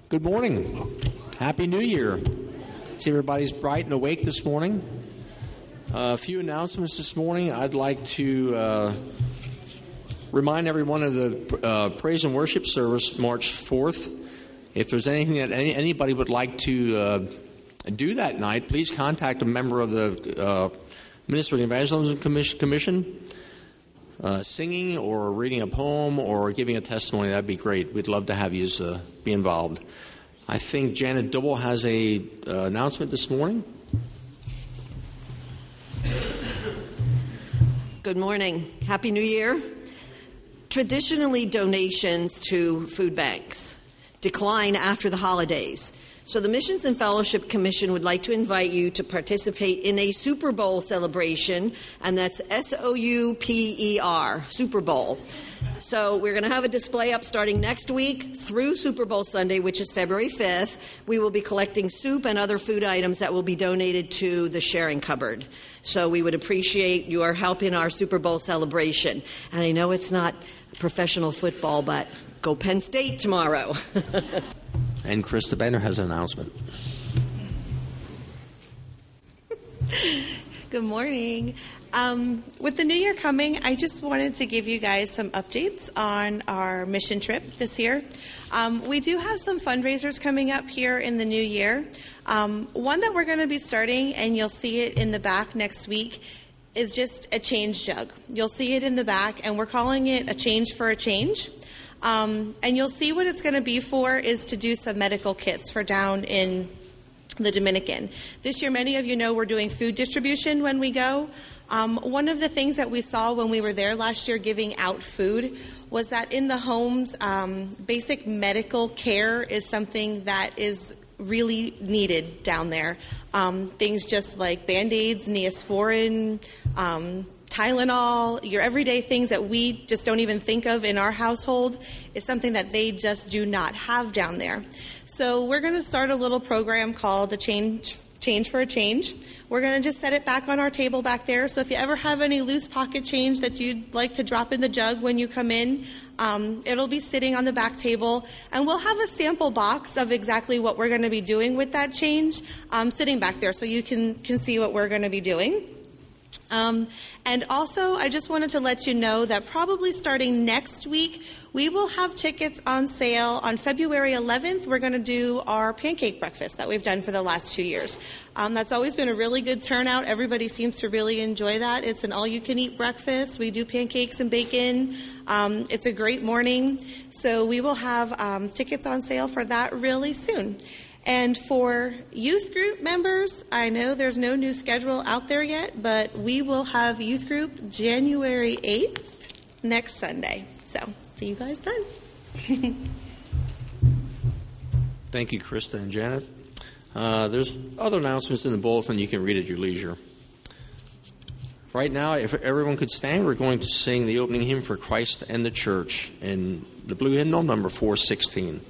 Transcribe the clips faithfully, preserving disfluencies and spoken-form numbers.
Good morning. Happy New Year. See everybody's bright and awake this morning. Uh, a few announcements this morning. I'd like to uh, remind everyone of the uh, praise and worship service March fourth. If there's anything that any, anybody would like to uh, do that night, please contact a member of the uh, Ministry of Evangelism Commission. Uh, singing or reading a poem or giving a testimony, that'd be great. We'd love to have you uh, be involved. I think Janet Dubble has a uh, announcement this morning. Good morning. Happy New Year. Traditionally, donations to food banks decline after the holidays. So the Missions and Fellowship Commission would like to invite you to participate in a Super Bowl celebration, and that's S O U P E R, Super Bowl. So we're going to have a display up starting next week through Super Bowl Sunday, which is February fifth. We will be collecting soup and other food items that will be donated to the sharing cupboard. So we would appreciate your help in our Super Bowl celebration. And I know it's not professional football, but go Penn State tomorrow. And Krista Benner has an announcement. Good morning. Um, with the new year coming, I just wanted to give you guys some updates on our mission trip this year. Um, we do have some fundraisers coming up here in the new year. Um, one that we're going to be starting, and you'll see it in the back next week, is just a change jug. You'll see it in the back, and we're calling it a change for a change. Um, and you'll see what it's going to be for is to do some medical kits for down in the Dominican. This year, many of you know we're doing food distribution when we go. Um, one of the things that we saw when we were there last year giving out food was that in the homes, um, basic medical care is something that is really needed down there. Um, things just like Band-Aids, Neosporin, um, Tylenol, your everyday things that we just don't even think of in our household is something that they just do not have down there. So we're going to start a little program called the Change Change for a Change. We're going to just set it back on our table back there. So if you ever have any loose pocket change that you'd like to drop in the jug when you come in, um, it'll be sitting on the back table. And we'll have a sample box of exactly what we're going to be doing with that change um, sitting back there so you can, can see what we're going to be doing. Um, and also, I just wanted to let you know that probably starting next week, we will have tickets on sale. On February eleventh, we're going to do our pancake breakfast that we've done for the last two years. Um, that's always been a really good turnout. Everybody seems to really enjoy that. It's an all-you-can-eat breakfast. We do pancakes and bacon. Um, it's a great morning. So we will have um, tickets on sale for that really soon. And for youth group members, I know there's no new schedule out there yet, but we will have youth group January eighth next Sunday. So, see you guys then. Thank you, Krista and Janet. Uh, there's other announcements in the bulletin you can read at your leisure. Right now, if everyone could stand, we're going to sing the opening hymn for Christ and the Church in the blue hymnal number four sixteen.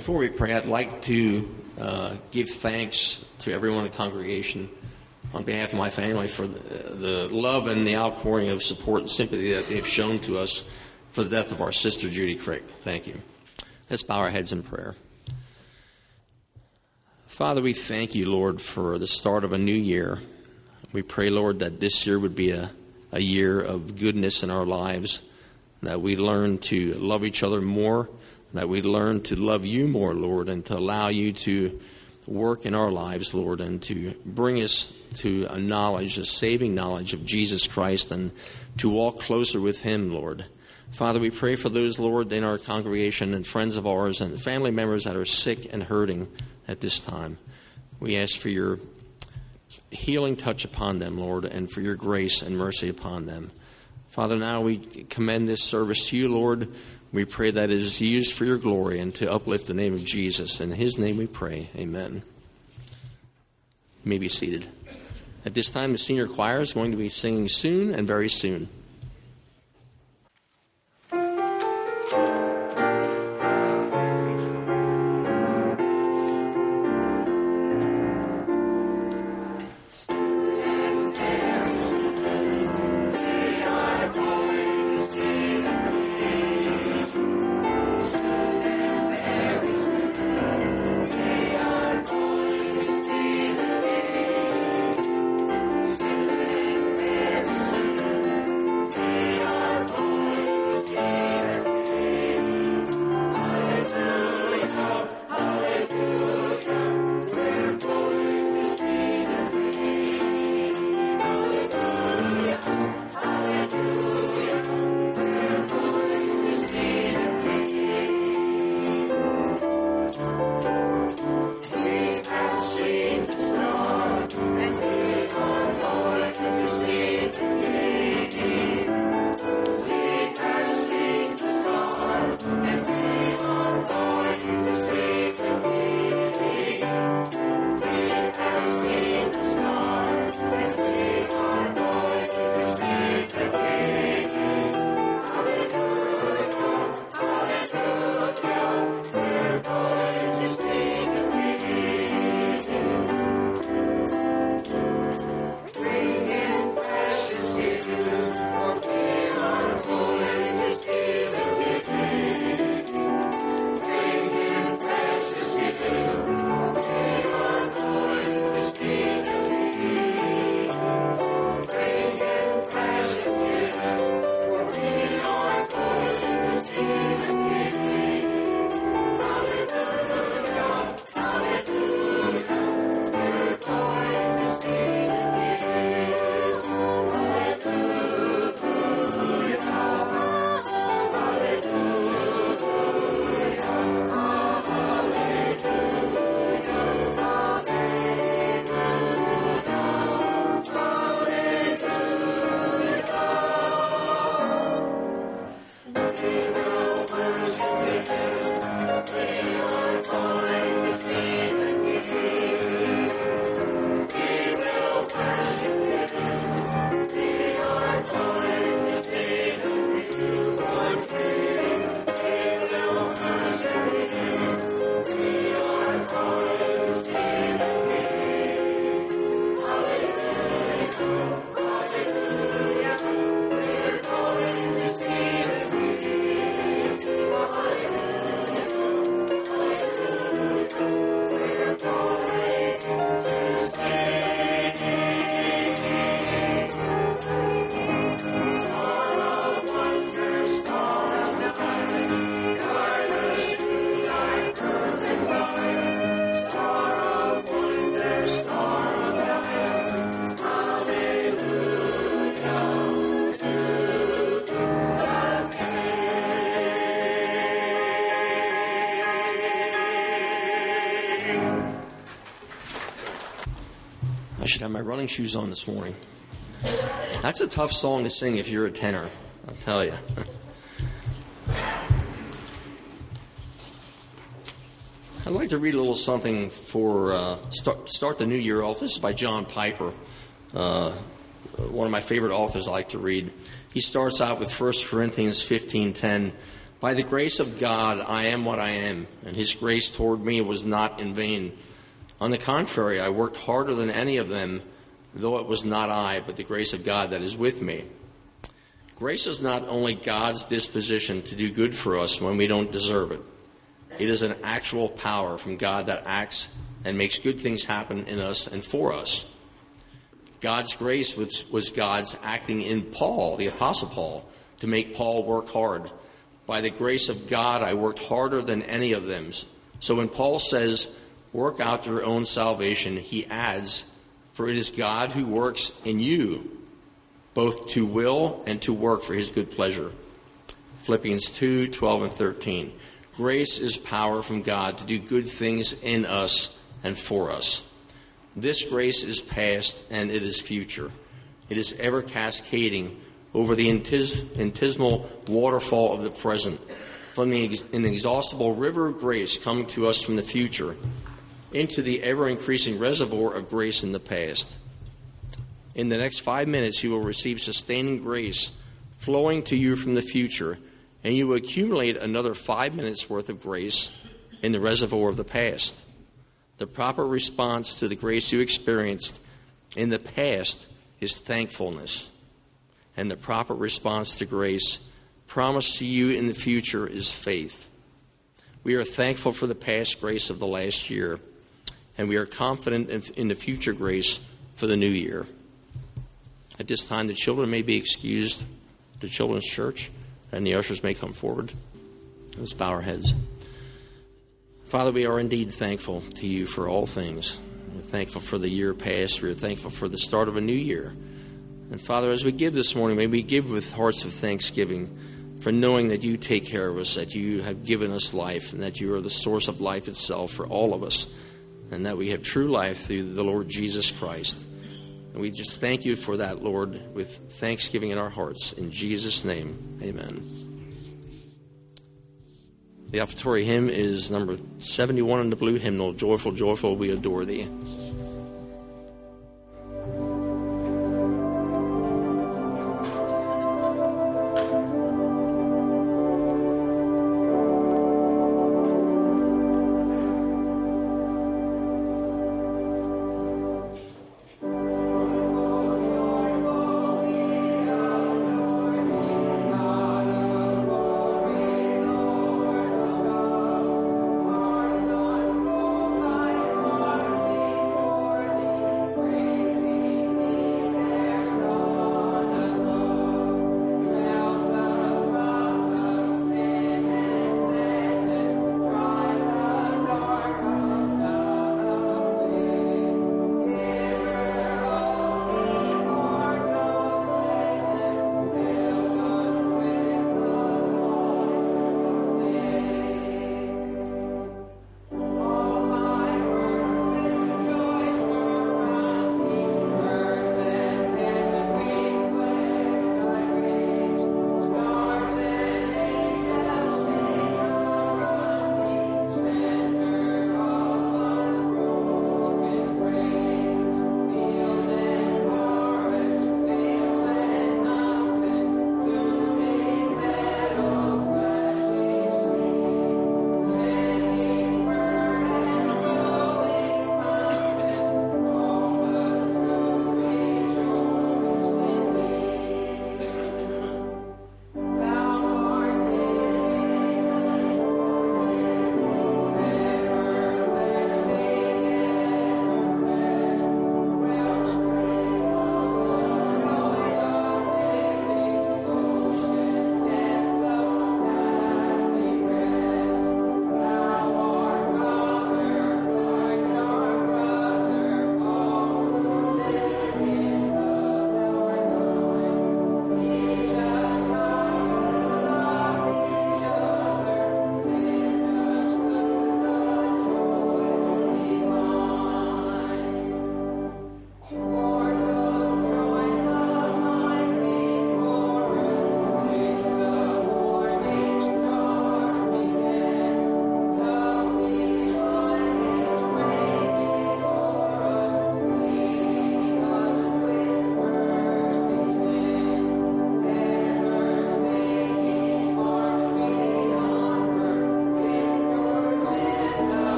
Before we pray, I'd like to uh, give thanks to everyone in the congregation on behalf of my family for the, the love and the outpouring of support and sympathy that they've shown to us for the death of our sister Judy Crick. Thank you. Let's bow our heads in prayer. Father, we thank you, Lord, for the start of a new year. We pray, Lord, that this year would be a, a year of goodness in our lives, that we learn to love each other more, that we learn to love you more, Lord, and to allow you to work in our lives, Lord, and to bring us to a knowledge, a saving knowledge of Jesus Christ, and to walk closer with him, Lord. Father, we pray for those, Lord, in our congregation and friends of ours and family members that are sick and hurting at this time. We ask for your healing touch upon them, Lord, and for your grace and mercy upon them. Father, now we commend this service to you, Lord. We pray that it is used for your glory and to uplift the name of Jesus. In his name we pray. Amen. You may be seated. At this time, the senior choir is going to be singing Soon and Very Soon. I should have my running shoes on this morning. That's a tough song to sing if you're a tenor, I'll tell you. I'd like to read a little something for uh, start, start the new year off. This is by John Piper, uh, one of my favorite authors I like to read. He starts out with First Corinthians fifteen ten. By the grace of God, I am what I am, and his grace toward me was not in vain. On the contrary, I worked harder than any of them, though it was not I, but the grace of God that is with me. Grace is not only God's disposition to do good for us when we don't deserve it. It is an actual power from God that acts and makes good things happen in us and for us. God's grace was, was God's acting in Paul, the Apostle Paul, to make Paul work hard. By the grace of God, I worked harder than any of them. So when Paul says, work out your own salvation, he adds, for it is God who works in you, both to will and to work for his good pleasure. Philippians two, twelve and thirteen. Grace is power from God to do good things in us and for us. This grace is past and it is future. It is ever cascading over the infinitesimal waterfall of the present, from the inexhaustible river of grace coming to us from the future, into the ever-increasing reservoir of grace in the past. In the next five minutes, you will receive sustaining grace flowing to you from the future, and you will accumulate another five minutes worth of grace in the reservoir of the past. The proper response to the grace you experienced in the past is thankfulness. And the proper response to grace promised to you in the future is faith. We are thankful for the past grace of the last year, and we are confident in, in the future grace for the new year. At this time, the children may be excused to Children's Church, and the ushers may come forward. Let's bow our heads. Father, we are indeed thankful to you for all things. We're thankful for the year past. We're thankful for the start of a new year. And Father, as we give this morning, may we give with hearts of thanksgiving for knowing that you take care of us, that you have given us life, and that you are the source of life itself for all of us, and that we have true life through the Lord Jesus Christ. And we just thank you for that, Lord, with thanksgiving in our hearts. In Jesus' name, amen. The offertory hymn is number seventy-one in the blue hymnal, Joyful, Joyful, We Adore Thee.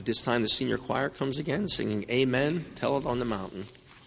At this time, the senior choir comes again, singing Amen, Tell It on the Mountain.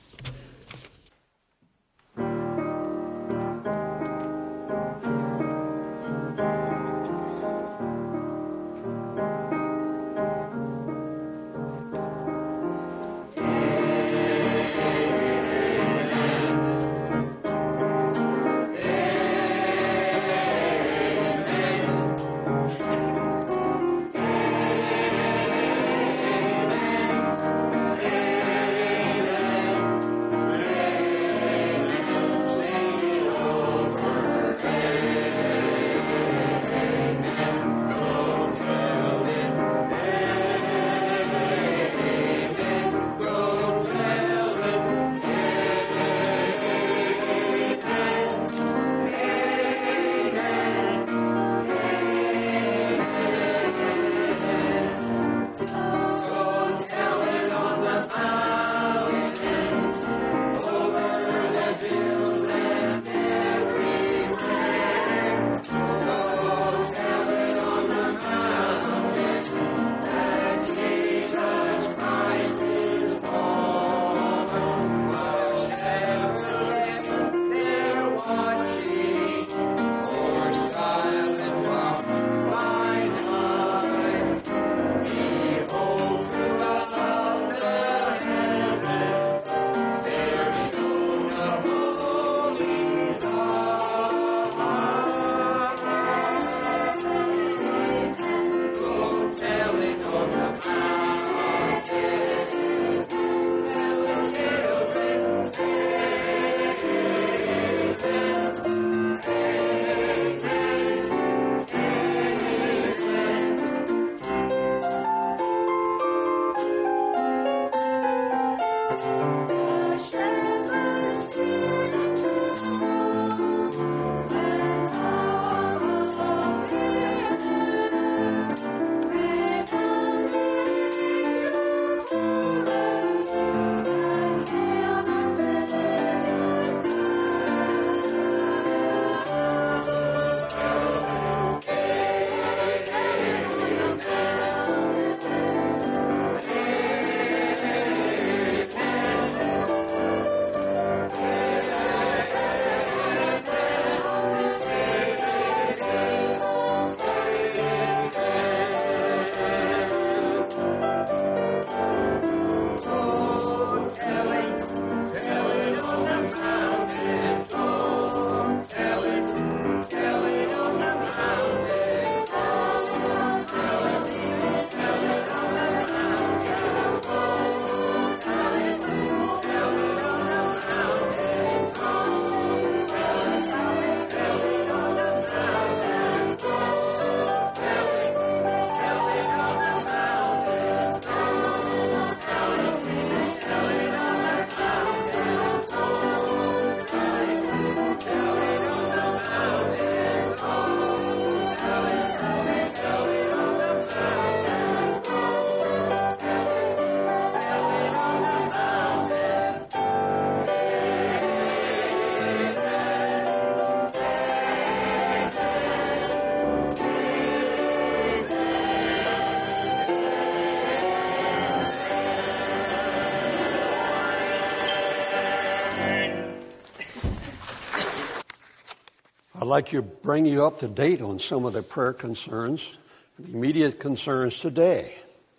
I'd like to bring you up to date on some of the prayer concerns, the immediate concerns today.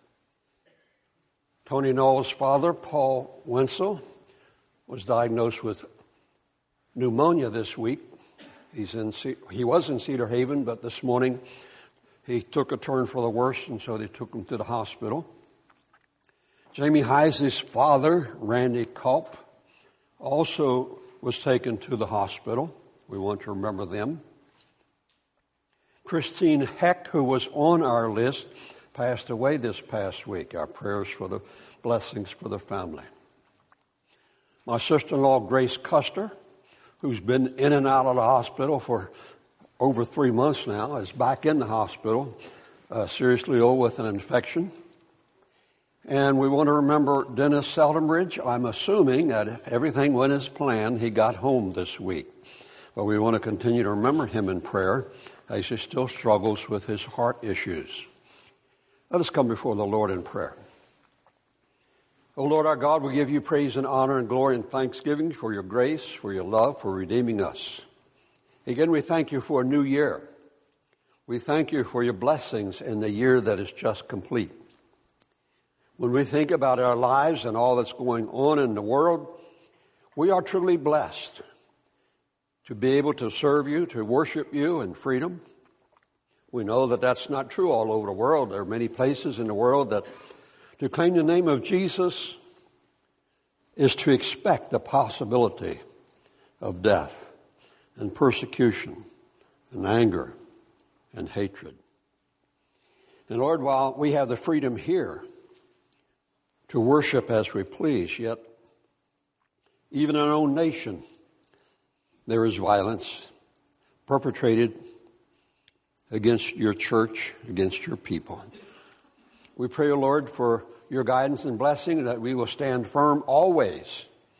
Tony Noel's father, Paul Wenzel, was diagnosed with pneumonia this week. He's in, he was in Cedar Haven, but this morning he took a turn for the worse, and so they took him to the hospital. Jamie Heise's father, Randy Culp, also was taken to the hospital. We want to remember them. Christine Heck, who was on our list, passed away this past week. Our prayers for the blessings for the family. My sister-in-law, Grace Custer, who's been in and out of the hospital for over three months now, is back in the hospital, uh, seriously ill with an infection. And we want to remember Dennis Seldenbridge. I'm assuming that if everything went as planned, he got home this week. But we want to continue to remember him in prayer as he still struggles with his heart issues. Let us come before the Lord in prayer. O Lord our God, we give you praise and honor and glory and thanksgiving for your grace, for your love, for redeeming us. Again, we thank you for a new year. We thank you for your blessings in the year that is just complete. When we think about our lives and all that's going on in the world, we are truly blessed to be able to serve you, to worship you in freedom. We know that that's not true all over the world. There are many places in the world that to claim the name of Jesus is to expect the possibility of death and persecution and anger and hatred. And Lord, while we have the freedom here to worship as we please, yet even in our own nation there is violence perpetrated against your church, against your people. We pray, O Lord, for your guidance and blessing, that we will stand firm always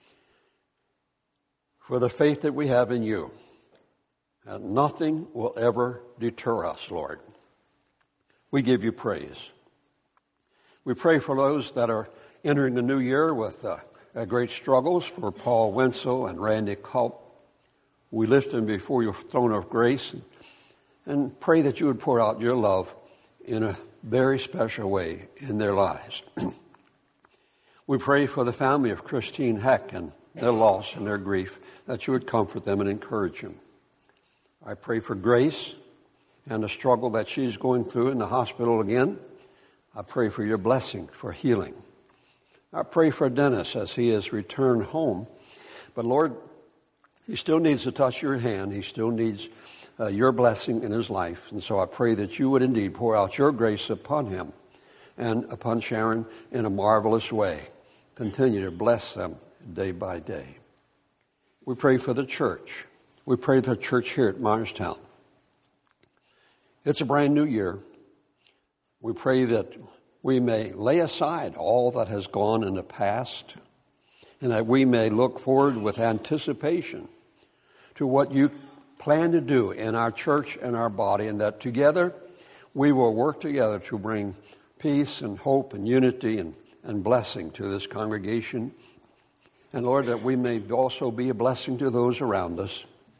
for the faith that we have in you. And nothing will ever deter us, Lord. We give you praise. We pray for those that are entering the new year with uh, great struggles, for Paul Wenzel and Randy Culp. We lift them before your throne of grace and, and pray that you would pour out your love in a very special way in their lives. We pray for the family of Christine Heck and their loss and their grief, that you would comfort them and encourage them. I pray for Grace and the struggle that she's going through in the hospital again. I pray for your blessing, for healing. I pray for Dennis as he has returned home. But Lord, he still needs to touch your hand. He still needs Uh, your blessing in his life. And so I pray that you would indeed pour out your grace upon him and upon Sharon in a marvelous way. Continue to bless them day by day. We pray for the church. We pray for the church here at Myerstown. It's a brand new year. We pray that we may lay aside all that has gone in the past and that we may look forward with anticipation to what you plan to do in our church and our body, and that together we will work together to bring peace and hope and unity and, and blessing to this congregation. And Lord, that we may also be a blessing to those around us.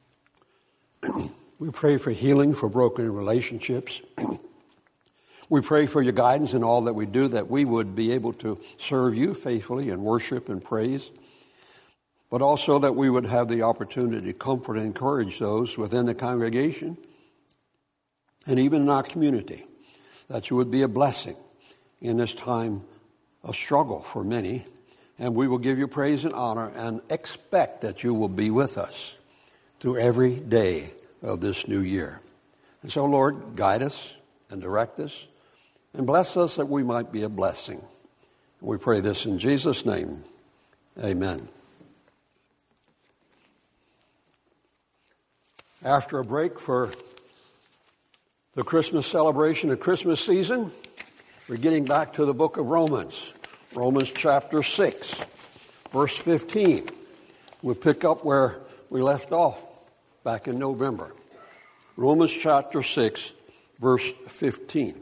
We pray for healing for broken relationships. We pray for your guidance in all that we do, that we would be able to serve you faithfully and worship and praise, but also that we would have the opportunity to comfort and encourage those within the congregation and even in our community, that you would be a blessing in this time of struggle for many. And we will give you praise and honor and expect that you will be with us through every day of this new year. And so, Lord, guide us and direct us and bless us that we might be a blessing. We pray this in Jesus' name. Amen. After a break for the Christmas celebration, the Christmas season, we're getting back to the book of Romans. Romans chapter six, verse fifteen. We'll pick up where we left off back in November. Romans chapter six, verse fifteen.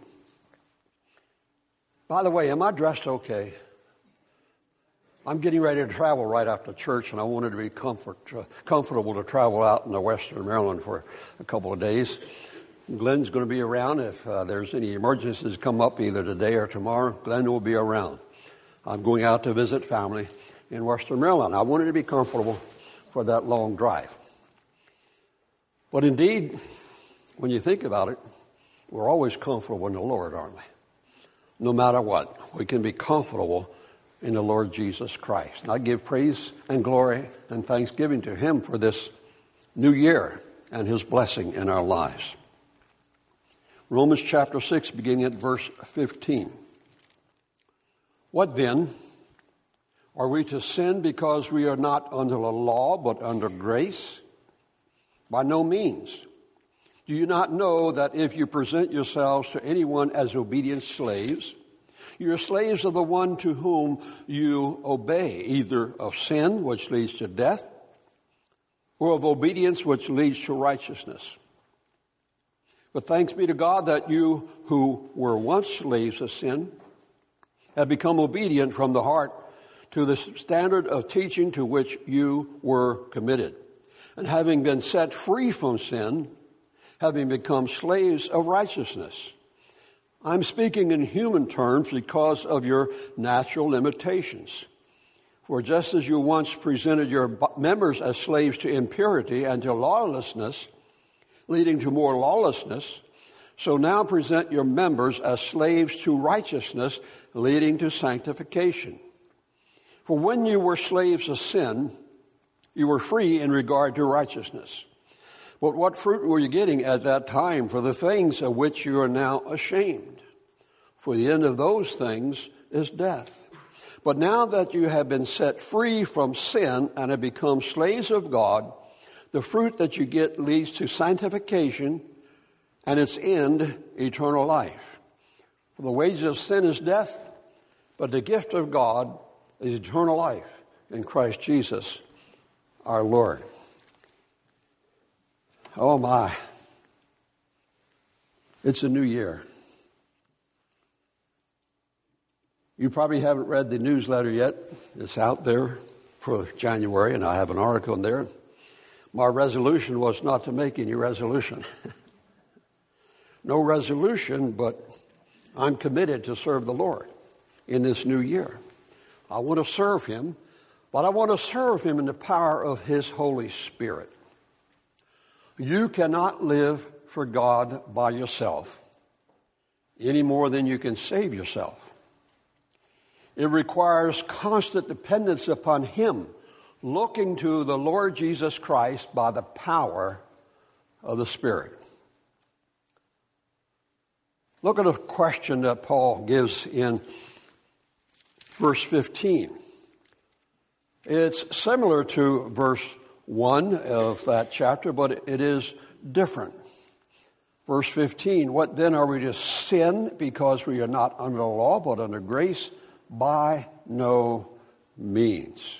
By the way, am I dressed okay? I'm getting ready to travel right after church, and I wanted to be comfort, uh, comfortable to travel out in the Western Maryland for a couple of days. Glenn's going to be around if uh, there's any emergencies come up either today or tomorrow. Glenn will be around. I'm going out to visit family in Western Maryland. I wanted to be comfortable for that long drive. But indeed, when you think about it, we're always comfortable in the Lord, aren't we? No matter what, we can be comfortable in the Lord Jesus Christ. And I give praise and glory and thanksgiving to him for this new year and his blessing in our lives. Romans chapter six, beginning at verse fifteen. What then? Are we to sin because we are not under the law but under grace? By no means. Do you not know that if you present yourselves to anyone as obedient slaves, you're slaves of the one to whom you obey, either of sin, which leads to death, or of obedience, which leads to righteousness? But thanks be to God that you who were once slaves of sin have become obedient from the heart to the standard of teaching to which you were committed. And having been set free from sin, having become slaves of righteousness. I'm speaking in human terms because of your natural limitations. For just as you once presented your members as slaves to impurity and to lawlessness, leading to more lawlessness, so now present your members as slaves to righteousness, leading to sanctification. For when you were slaves of sin, you were free in regard to righteousness. But what fruit were you getting at that time for the things of which you are now ashamed? For the end of those things is death. But now that you have been set free from sin and have become slaves of God, the fruit that you get leads to sanctification and its end, eternal life. For the wages of sin is death, but the gift of God is eternal life in Christ Jesus our Lord. Oh my. It's a new year. You probably haven't read the newsletter yet. It's out there for January, and I have an article in there. My resolution was not to make any resolution. No resolution, but I'm committed to serve the Lord in this new year. I want to serve Him, but I want to serve Him in the power of His Holy Spirit. You cannot live for God by yourself any more than you can save yourself. It requires constant dependence upon Him, looking to the Lord Jesus Christ by the power of the Spirit. Look at a question that Paul gives in verse fifteen. It's similar to verse one of that chapter, but it is different. Verse fifteen, what then, are we to sin because we are not under the law but under grace? By no means.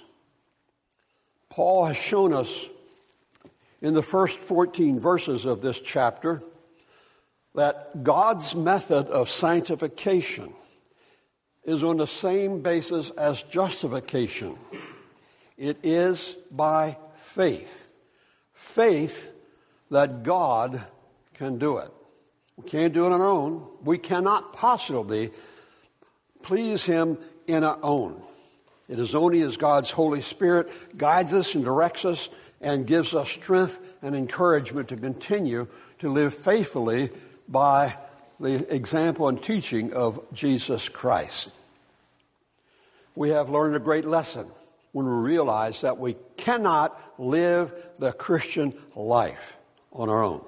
Paul has shown us in the first fourteen verses of this chapter that God's method of sanctification is on the same basis as justification. It is by faith. Faith that God can do it. We can't do it on our own. We cannot possibly please Him in our own. It is only as God's Holy Spirit guides us and directs us and gives us strength and encouragement to continue to live faithfully by the example and teaching of Jesus Christ. We have learned a great lesson when we realize that we cannot live the Christian life on our own.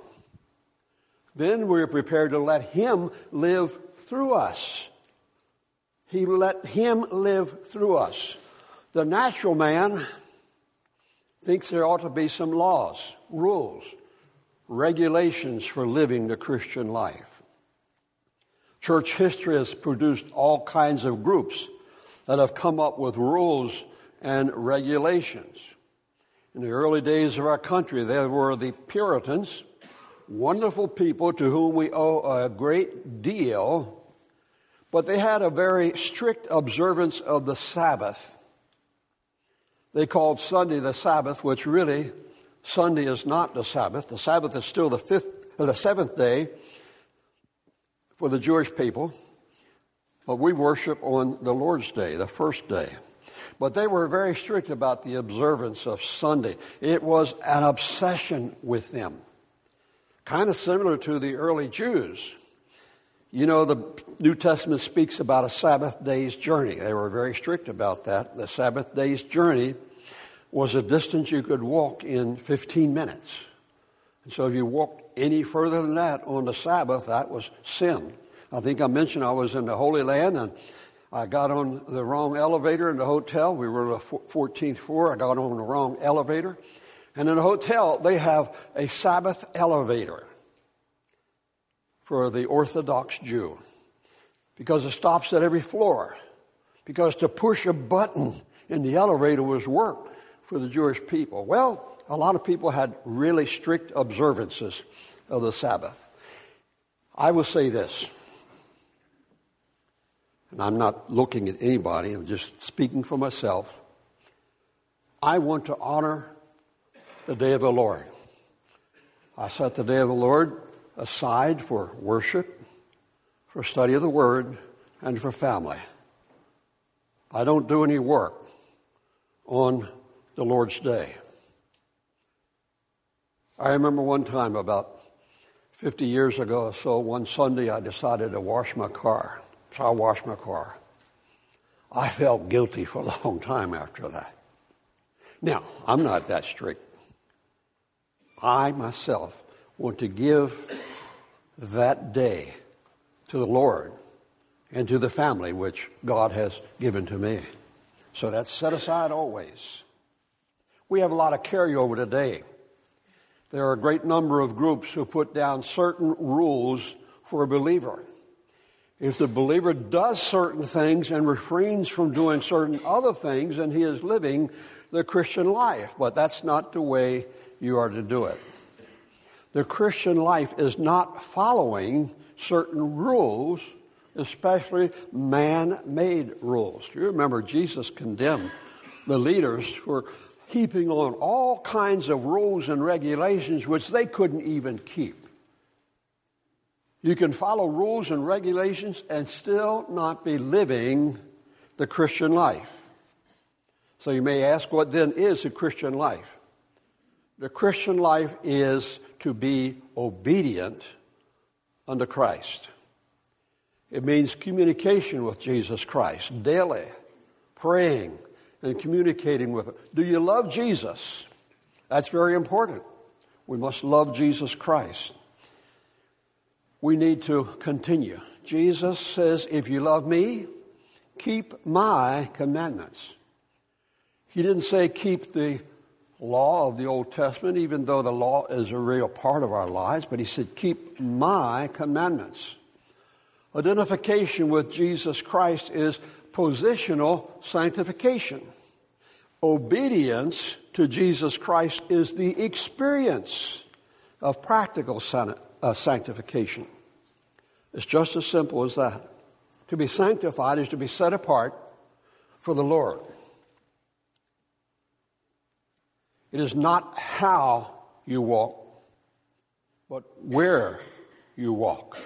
Then we are prepared to let Him live through us. He let Him live through us. The natural man thinks there ought to be some laws, rules, regulations for living the Christian life. Church history has produced all kinds of groups that have come up with rules and regulations. In the early days of our country, there were the Puritans, wonderful people to whom we owe a great deal, but they had a very strict observance of the Sabbath. They called Sunday the Sabbath, which really Sunday is not the Sabbath. The Sabbath is still the fifth, or the seventh day for the Jewish people, but we worship on the Lord's Day, the first day. But they were very strict about the observance of Sunday. It was an obsession with them, kind of similar to the early Jews. You know, the New Testament speaks about a Sabbath day's journey. They were very strict about that. The Sabbath day's journey was a distance you could walk in fifteen minutes. And so if you walked any further than that on the Sabbath, that was sin. I think I mentioned I was in the Holy Land, and I got on the wrong elevator in the hotel. We were on the fourteenth floor. I got on the wrong elevator. And in the hotel, they have a Sabbath elevator for the Orthodox Jew, because it stops at every floor. Because to push a button in the elevator was work for the Jewish people. Well, a lot of people had really strict observances of the Sabbath. I will say this, and I'm not looking at anybody, I'm just speaking for myself. I want to honor the day of the Lord. I set the day of the Lord aside for worship, for study of the Word, and for family. I don't do any work on the Lord's day. I remember one time about fifty years ago or so, one Sunday I decided to wash my car. So I washed my car. I felt guilty for a long time after that. Now, I'm not that strict. I myself want to give that day to the Lord and to the family which God has given to me. So that's set aside always. We have a lot of carryover today. There are a great number of groups who put down certain rules for a believer. If the believer does certain things and refrains from doing certain other things, then he is living the Christian life. But that's not the way you are to do it. The Christian life is not following certain rules, especially man-made rules. You remember Jesus condemned the leaders for heaping on all kinds of rules and regulations which they couldn't even keep. You can follow rules and regulations and still not be living the Christian life. So you may ask, what then is the Christian life? The Christian life is to be obedient unto Christ. It means communication with Jesus Christ daily, praying and communicating with him. Do you love Jesus? That's very important. We must love Jesus Christ. We need to continue. Jesus says, if you love me, keep my commandments. He didn't say keep the law of the Old Testament, even though the law is a real part of our lives, but he said, keep my commandments. Identification with Jesus Christ is positional sanctification. Obedience to Jesus Christ is the experience of practical sanctification. It's just as simple as that. To be sanctified is to be set apart for the Lord. It is not how you walk, but where you walk.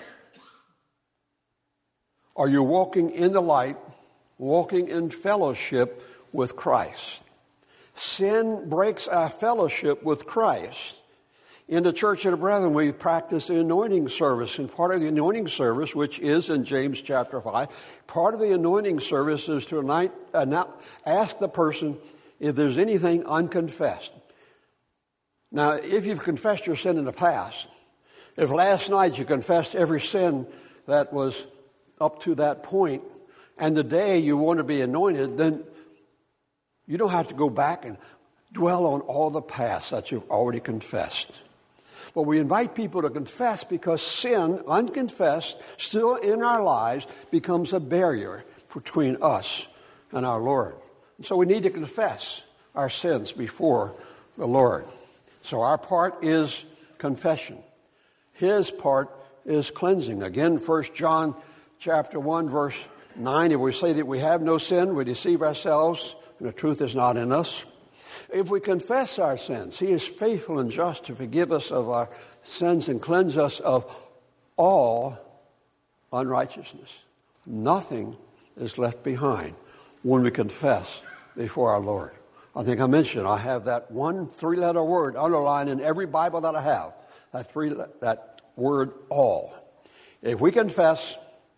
Are you walking in the light, walking in fellowship with Christ? Sin breaks our fellowship with Christ. In the Church of the Brethren, we practice the anointing service, and part of the anointing service, which is in James chapter five, part of the anointing service is to anoint, uh, ask the person if there's anything unconfessed. Now, if you've confessed your sin in the past, if last night you confessed every sin that was up to that point, and today you want to be anointed, then you don't have to go back and dwell on all the past that you've already confessed. But we invite people to confess because sin, unconfessed, still in our lives, becomes a barrier between us and our Lord. And so we need to confess our sins before the Lord. So our part is confession. His part is cleansing. Again, First John chapter one, verse nine, if we say that we have no sin, we deceive ourselves, and the truth is not in us. If we confess our sins, he is faithful and just to forgive us of our sins and cleanse us of all unrighteousness. Nothing is left behind when we confess before our Lord. I think I mentioned I have that one three-letter word underlined in every Bible that I have. That three, that word, all. If we confess,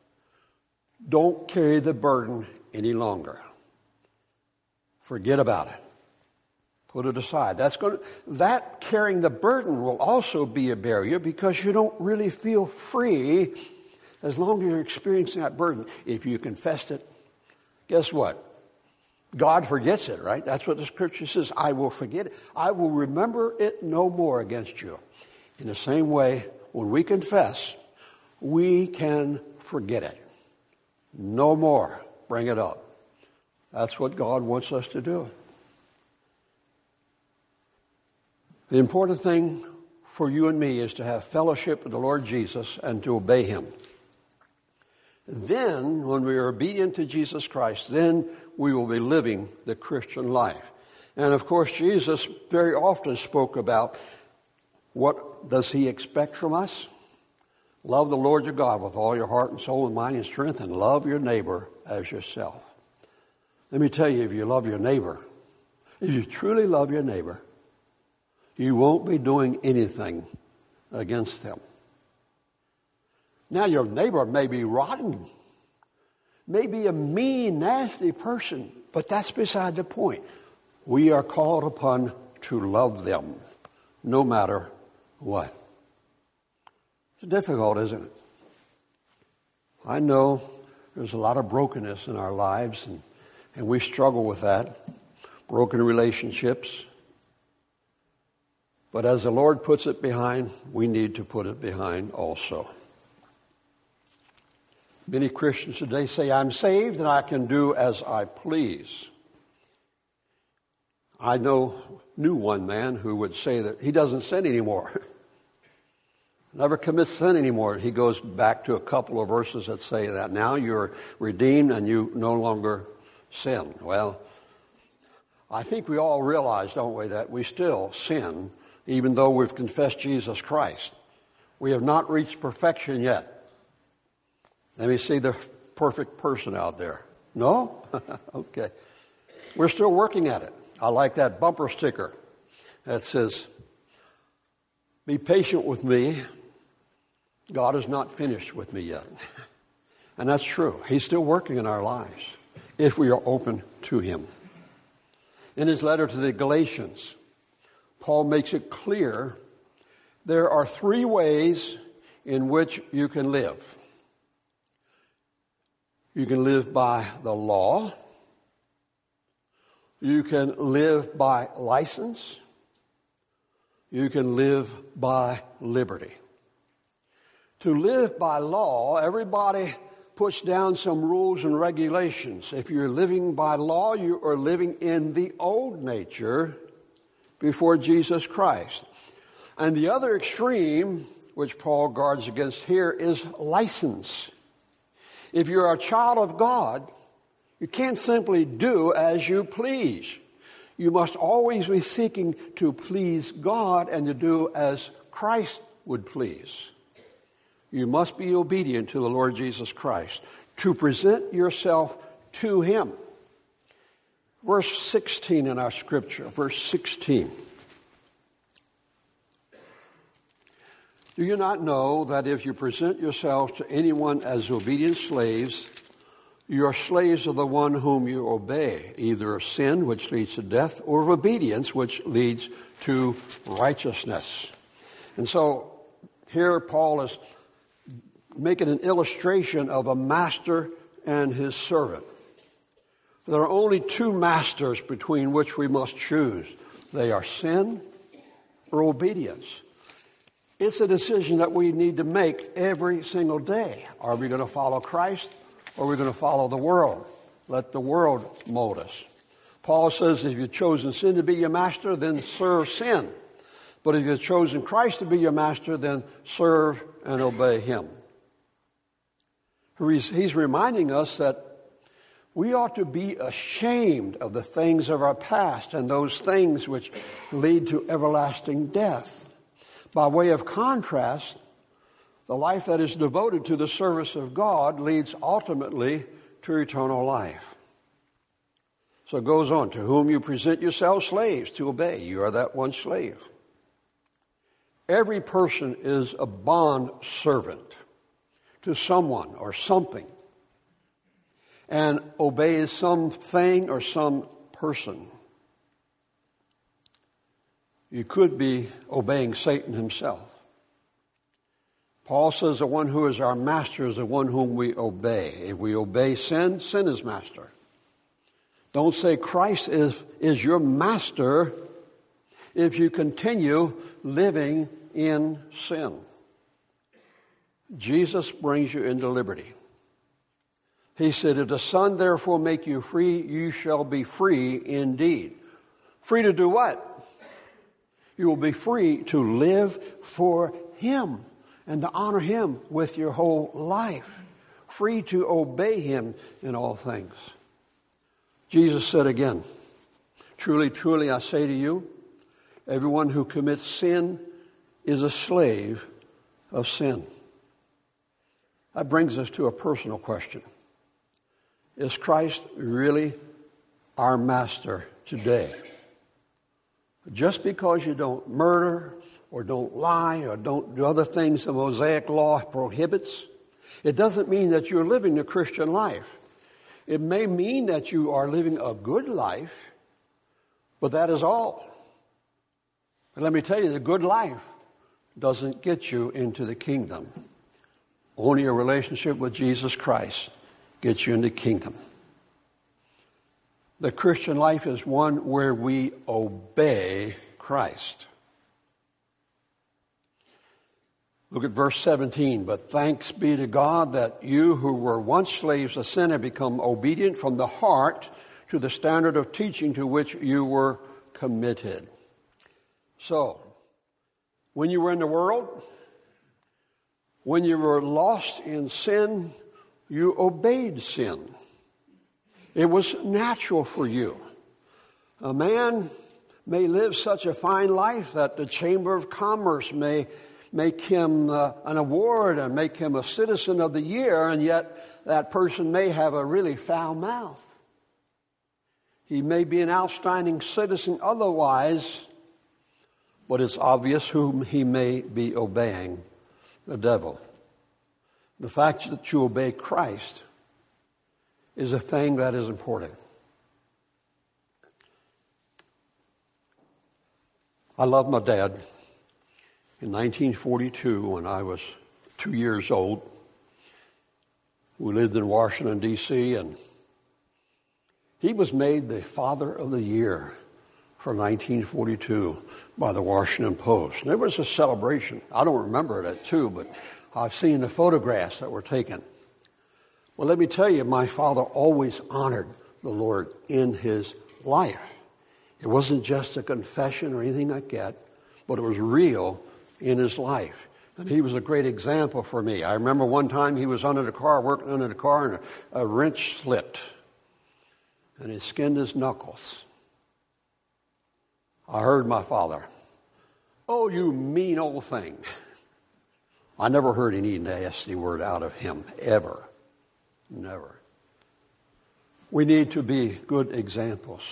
don't carry the burden any longer. Forget about it. Put it aside. That's going to, that carrying the burden will also be a barrier because you don't really feel free as long as you're experiencing that burden. If you confessed it, guess what? God forgets it, right? That's what the scripture says. I will forget it. I will remember it no more against you. In the same way, when we confess, we can forget it. No more. Bring it up. That's what God wants us to do. The important thing for you and me is to have fellowship with the Lord Jesus and to obey him. Then, when we are obedient to Jesus Christ, then we will be living the Christian life. And of course, Jesus very often spoke about what does he expect from us? Love the Lord your God with all your heart and soul and mind and strength, and love your neighbor as yourself. Let me tell you, if you love your neighbor, if you truly love your neighbor, you won't be doing anything against them. Now, your neighbor may be rotten, may be a mean, nasty person, but that's beside the point. We are called upon to love them, no matter what. It's difficult, isn't it? I know there's a lot of brokenness in our lives, and, and we struggle with that. Broken relationships. But as the Lord puts it behind, we need to put it behind also. Many Christians today say, I'm saved and I can do as I please. I know, knew one man who would say that he doesn't sin anymore. Never commits sin anymore. He goes back to a couple of verses that say that now you're redeemed and you no longer sin. Well, I think we all realize, don't we, that we still sin even though we've confessed Jesus Christ. We have not reached perfection yet. Let me see the perfect person out there. No? Okay. We're still working at it. I like that bumper sticker that says, be patient with me. God is not finished with me yet. And that's true. He's still working in our lives if we are open to him. In his letter to the Galatians, Paul makes it clear there are three ways in which you can live. You can live by the law. You can live by license. You can live by liberty. To live by law, everybody puts down some rules and regulations. If you're living by law, you are living in the old nature before Jesus Christ. And the other extreme, which Paul guards against here, is license. If you're a child of God, you can't simply do as you please. You must always be seeking to please God and to do as Christ would please. You must be obedient to the Lord Jesus Christ, to present yourself to him. Verse sixteen in our scripture, verse sixteen. Do you not know that if you present yourselves to anyone as obedient slaves, you are slaves of the one whom you obey, either of sin, which leads to death, or of obedience, which leads to righteousness? And so here Paul is making an illustration of a master and his servant. There are only two masters between which we must choose. They are sin or obedience. It's a decision that we need to make every single day. Are we going to follow Christ or are we going to follow the world? Let the world mold us. Paul says if you've chosen sin to be your master, then serve sin. But if you've chosen Christ to be your master, then serve and obey him. He's reminding us that we ought to be ashamed of the things of our past and those things which lead to everlasting death. By way of contrast, the life that is devoted to the service of God leads ultimately to eternal life. So it goes on, to whom you present yourselves slaves to obey. You are that one slave. Every person is a bond servant to someone or something, and obeys something or some person. You could be obeying Satan himself. Paul says the one who is our master is the one whom we obey. If we obey sin, sin is master. Don't say Christ is, is your master if you continue living in sin. Jesus brings you into liberty. He said, if the Son therefore make you free, you shall be free indeed. Free to do what? You will be free to live for Him and to honor Him with your whole life. Free to obey Him in all things. Jesus said again, truly, truly, I say to you, everyone who commits sin is a slave of sin. That brings us to a personal question. Is Christ really our master today? Just because you don't murder or don't lie or don't do other things the Mosaic law prohibits, it doesn't mean that you're living the Christian life. It may mean that you are living a good life, but that is all. And let me tell you, the good life doesn't get you into the kingdom. Only a relationship with Jesus Christ gets you into the kingdom. The Christian life is one where we obey Christ. Look at verse seventeen. But thanks be to God that you who were once slaves of sin have become obedient from the heart to the standard of teaching to which you were committed. So, when you were in the world, when you were lost in sin, you obeyed sin. It was natural for you. A man may live such a fine life that the Chamber of Commerce may make him uh, an award and make him a citizen of the year, and yet that person may have a really foul mouth. He may be an outstanding citizen otherwise, but it's obvious whom he may be obeying, the devil. The fact that you obey Christ is a thing that is important. I love my dad. In nineteen forty-two, when I was two years old, we lived in Washington, D C, and he was made the Father of the Year for nineteen forty-two by the Washington Post. And it was a celebration. I don't remember it at two, but I've seen the photographs that were taken. Well, let me tell you, my father always honored the Lord in his life. It wasn't just a confession or anything like that, but it was real in his life. And he was a great example for me. I remember one time he was under the car, working under the car, and a, a wrench slipped, and he skinned his knuckles. I heard my father, "Oh, you mean old thing." I never heard any nasty word out of him, ever. Never. We need to be good examples.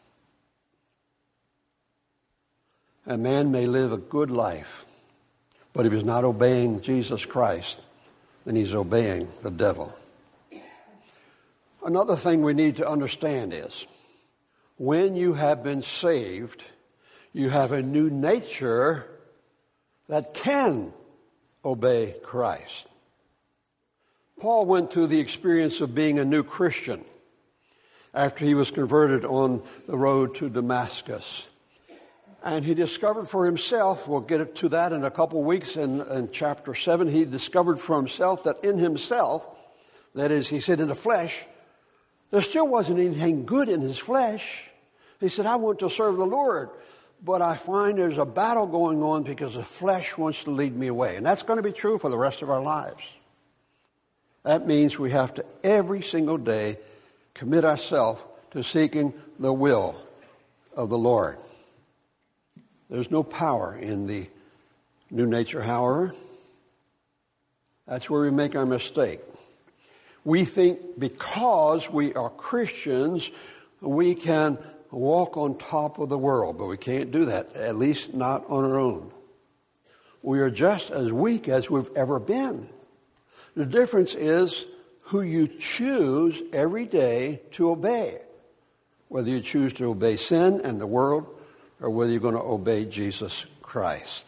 A man may live a good life, but if he's not obeying Jesus Christ, then he's obeying the devil. Another thing we need to understand is, when you have been saved, you have a new nature that can obey Christ. Paul went through the experience of being a new Christian after he was converted on the road to Damascus. And he discovered for himself, we'll get to that in a couple weeks in, in chapter seven, he discovered for himself that in himself, that is, he said in the flesh, there still wasn't anything good in his flesh. He said, I want to serve the Lord, but I find there's a battle going on because the flesh wants to lead me away. And that's going to be true for the rest of our lives. That means we have to every single day commit ourselves to seeking the will of the Lord. There's no power in the new nature, however. That's where we make our mistake. We think because we are Christians, we can walk on top of the world, but we can't do that, at least not on our own. We are just as weak as we've ever been. The difference is who you choose every day to obey, whether you choose to obey sin and the world, or whether you're going to obey Jesus Christ.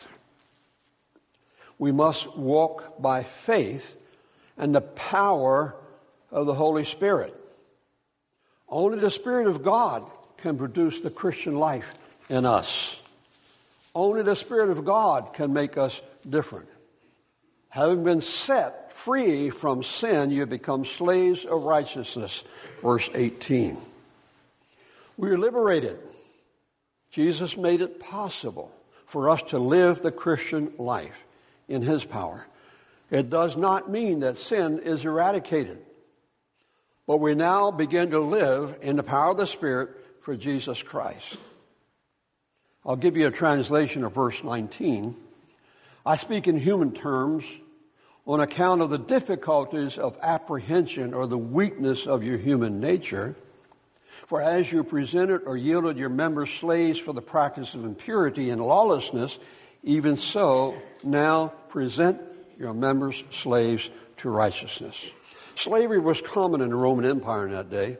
We must walk by faith and the power of the Holy Spirit. Only the Spirit of God can produce the Christian life in us. Only the Spirit of God can make us different. Having been set free from sin, you become slaves of righteousness. Verse eighteen. We are liberated. Jesus made it possible for us to live the Christian life in his power. It does not mean that sin is eradicated, but we now begin to live in the power of the Spirit for Jesus Christ. I'll give you a translation of verse nineteen. I speak in human terms on account of the difficulties of apprehension or the weakness of your human nature. For as you presented or yielded your members slaves for the practice of impurity and lawlessness, even so now present your members slaves to righteousness. Slavery was common in the Roman Empire in that day.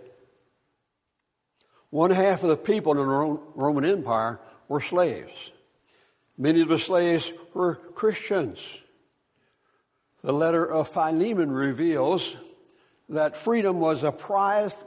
One half of the people in the Roman Empire were slaves. Many of the slaves were Christians. The letter of Philemon reveals that freedom was a prized